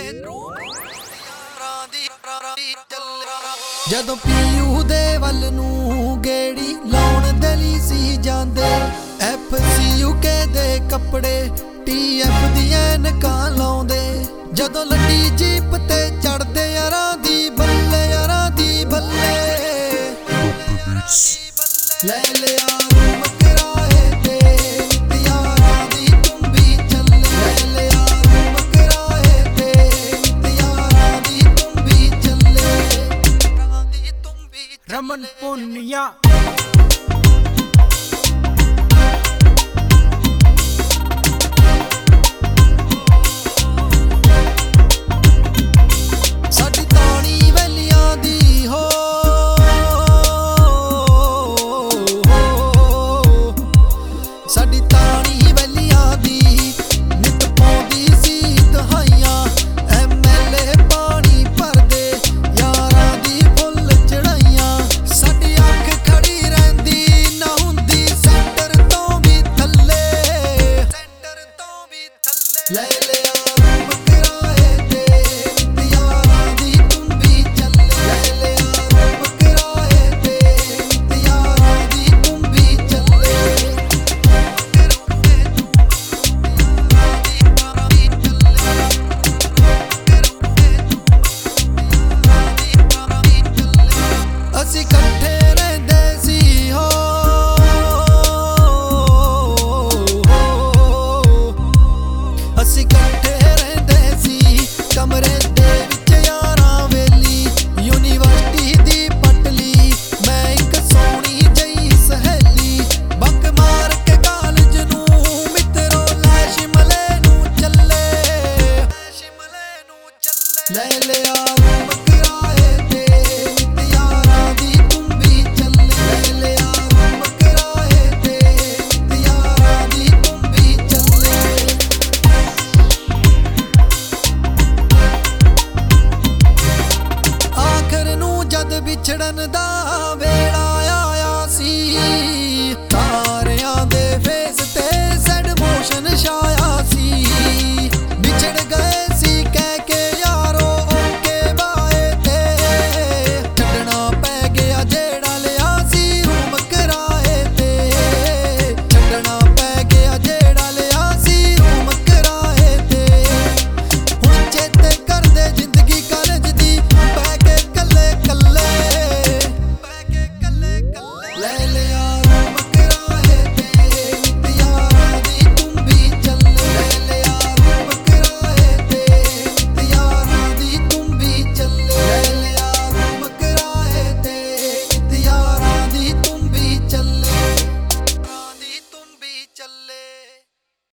ਜਦੋਂ ਪੀਯੂ ਦੇ ਵੱਲ ਨੂੰ ਗੇੜੀ ਲਾਉਣ ਦਲੀ ਸੀ ਜਾਂਦੇ FCUK ਦੇ ਕੱਪੜੇ TF ਦੀਆਂ ਨਕਾਂ ਲਾਉਂਦੇ ਜਦੋਂ ਲੱਡੀ ਜੀਪ ਤੇ ਚੜਦੇ ਯਾਰਾਂ ਦੀ ਬੱਲੇ ਯਾਰਾਂ ਦੀ ਬੱਲੇ ਲੈ ਲਿਆ ਰੂਮ ਕਿਰਾਏ ਤੇ ਯਾਰਾਂ ਦੀ ਤੂੰ ਵੀ ਚੱਲੇ ਲੈ ਲਿਆ ਰੂਮ ਕਿਰਾਏ ਤੇ ਯਾਰਾਂ ਦੀ ਤੂੰ ਵੀ ਚੱਲੇ ਰਮਨ ਪੁੰਨੀਆ ਸਾਡੀ ਤਾਣੀ ਵੈਲੀਆਂ ਦੀ ਹੋ ਸਾਡੀ ਤਾਣੀ ਵੈਲੀਆਂ ਦੀ ਨਿਤ ਪਾਉਂਦੀ ਸੀ ਦਹਾਈਆਂ MLA ਪਾਣੀ ਭਰਦੇ ਯਾਰਾਂ ਦੀ ਫੁੱਲ ਚੜਾਈਆਂ ਸਾਡੀ ਅੱਖ ਖੜੀ ਰਹਿੰਦੀ ਨਾ ਹੁੰਦੀ ਸੈਂਟਰ ਤੋਂ ਵੀ ਥੱਲੇ ਲੈ ਲਿਆ ਰੂਮ ਕਿਰਾਏ ਤੇ ਯਾਰਾਂ ਦੀ ਤੂੰ ਵੀ ਚੱਲੇ ਲੈ ਲਿਆ ਰੂਮ ਕਿਰਾਏ ਤੇ ਯਾਰਾਂ ਦੀ ਤੂੰ ਵੀ ਚੱਲੇ ਅਸੀਂ ਇਕੱਠੇ ਰਹਿੰਦੇ ਸੀ ਹੋ ਅਸੀਂ ਇਕੱਠੇ ਰਹਿੰਦੇ ਸੀ ਕਮਰੇ ਦੇ ਵਿੱਚ ਯਾਰਾਂ ਵੇਲੀ ਯੂਨੀਵਰਸਿਟੀ ਦੀ ਪਟਲੀ ਮੈਂ ਇੱਕ ਸੋਹਣੀ ਜਿਹੀ ਸਹੇਲੀ ਬੰਕ ਮਾਰ ਕੇ ਕਾਲਜ ਨੂੰ ਮਿੱਤਰੋ ਲੈ ਸ਼ਿਮਲੇ ਨੂੰ ਚੱਲੇ ਲੈ ਲਿਆ ਰੂਮ ਕਿਰਾਏ ਤੇ ਯਾਰਾਂ ਦੀ ਤੂੰ ਵੀ ਚੱਲੇ ਲੈ ਲਿਆ ਰੂਮ ਕਿਰਾਏ ਤੇ ਯਾਰਾਂ ਦੀ ਤੂੰ ਵੀ ਚੱਲੇ ਆਖਰ ਨੂੰ ਜਦ ਵਿਛੜਨ ਦਾ